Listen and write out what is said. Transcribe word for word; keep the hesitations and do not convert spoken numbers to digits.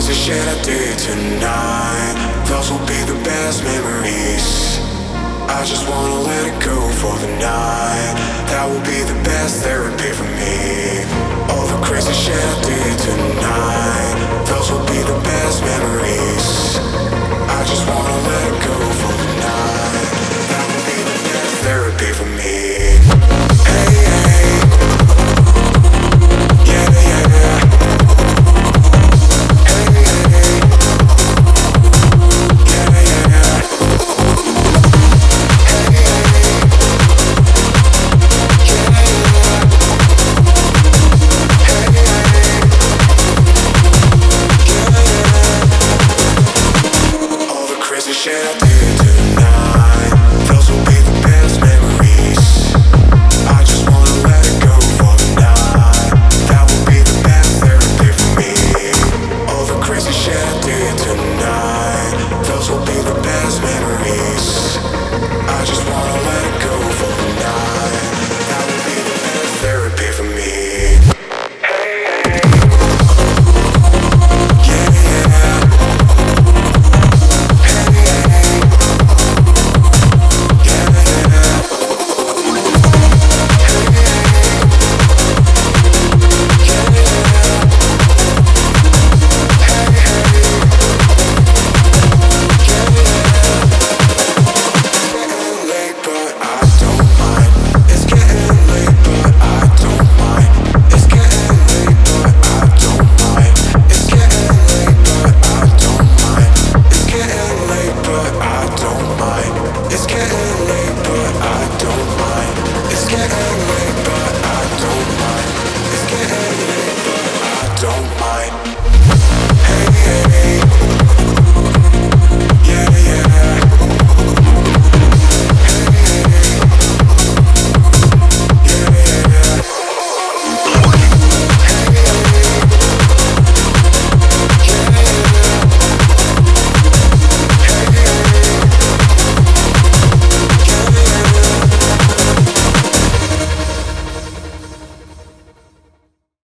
crazy shit I did tonight, those will be the best memories. I just wanna let it go for the night. That will be the best therapy for me. All the crazy shit I did tonight, those will be